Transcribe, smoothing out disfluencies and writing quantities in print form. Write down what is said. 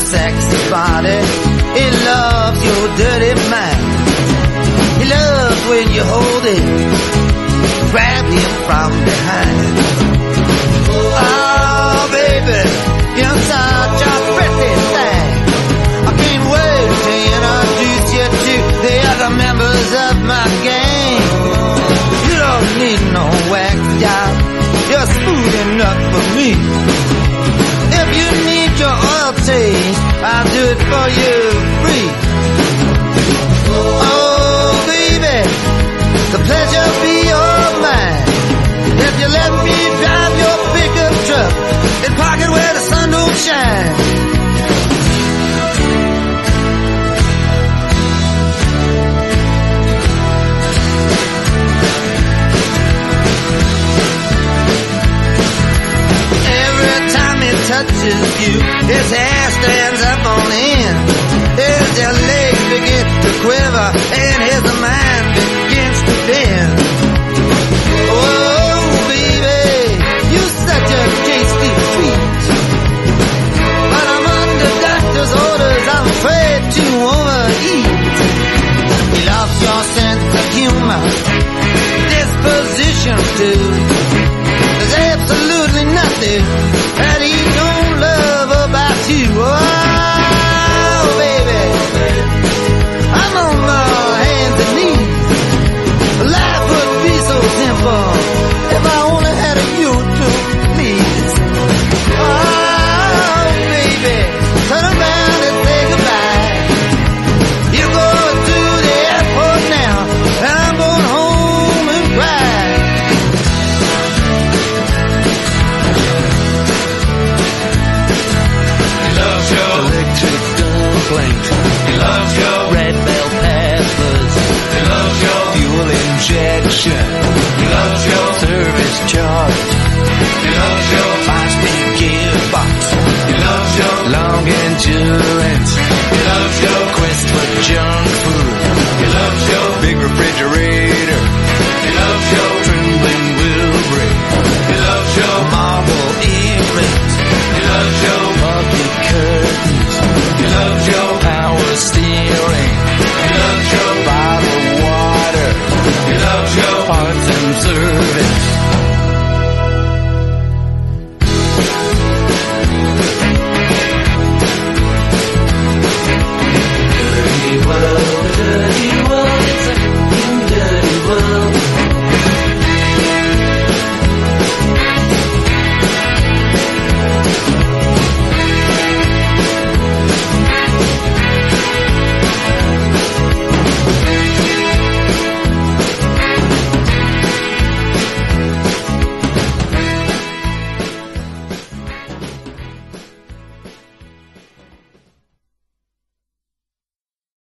sexy body. He loves your dirty mind. He loves when you hold him, grab him from behind. Oh, baby, you're such a pretty thing. I can't wait to introduce you to the other members of my gang. You don't need no wax job, you're smooth enough for me. If you need your oil change, I'll do it for you free. Oh, baby, the pleasure be all mine. If you let me drive your pickup truck and park it where the sun don't shine. Touches you, his hair stands up on end, his legs begin to quiver, and his mind begins to bend. Oh, baby, you're such a tasty treat, but I'm under doctor's orders, I'm afraid to overeat. He loves your sense of humor, disposition too.